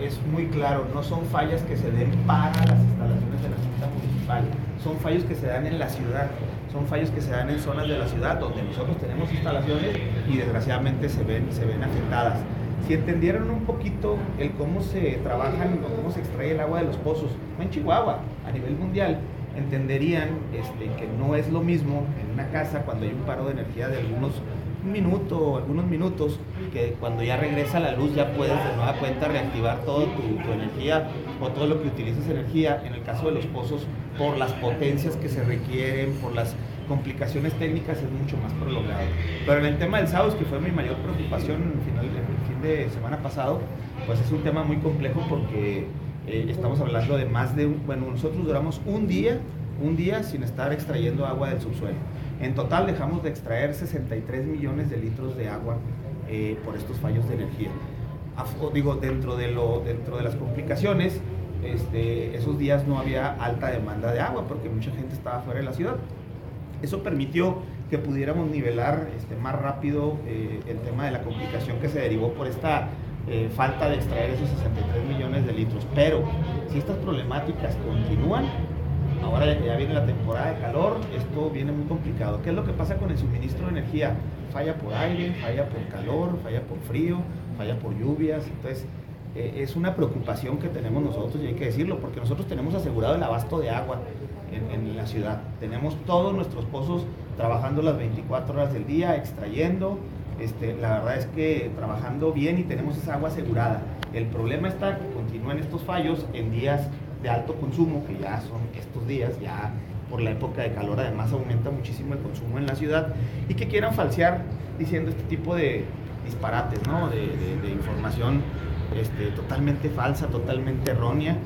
es muy claro, no son fallas que se den para las instalaciones de la Junta Municipal, son fallos que se dan en la ciudad, son fallos que se dan en zonas de la ciudad donde nosotros tenemos instalaciones y desgraciadamente se ven afectadas. Si entendieran un poquito el cómo se trabajan o cómo se extrae el agua de los pozos, no en Chihuahua, a nivel mundial, entenderían que no es lo mismo en una casa cuando hay un paro de energía de algunos minutos, que cuando ya regresa la luz ya puedes de nueva cuenta reactivar toda tu energía o todo lo que utilizas energía. En el caso de los pozos, por las potencias que se requieren, por las complicaciones técnicas, es mucho más prolongado. Pero en el tema del SAUS, que fue mi mayor preocupación el fin de semana pasado, pues es un tema muy complejo porque estamos hablando de nosotros duramos un día sin estar extrayendo agua del subsuelo. En total dejamos de extraer 63 millones de litros de agua por estos fallos de energía. Dentro de las complicaciones, esos días no había alta demanda de agua porque mucha gente estaba fuera de la ciudad. Eso permitió que pudiéramos nivelar más rápido el tema de la complicación que se derivó por esta falta de extraer esos 63 millones de litros. Pero si estas problemáticas continúan, ahora que ya viene la temporada de calor, esto viene muy complicado. ¿Qué es lo que pasa con el suministro de energía? Falla por aire, falla por calor, falla por frío, falla por lluvias. Entonces, es una preocupación que tenemos nosotros, y hay que decirlo, porque nosotros tenemos asegurado el abasto de agua en la ciudad. Tenemos todos nuestros pozos trabajando las 24 horas del día, extrayendo. La verdad es que trabajando bien y tenemos esa agua asegurada. El problema está que continúan estos fallos en días de alto consumo, que ya son estos días, ya por la época de calor además aumenta muchísimo el consumo en la ciudad, y que quieran falsear diciendo este tipo de disparates, ¿no? de información totalmente falsa, totalmente errónea.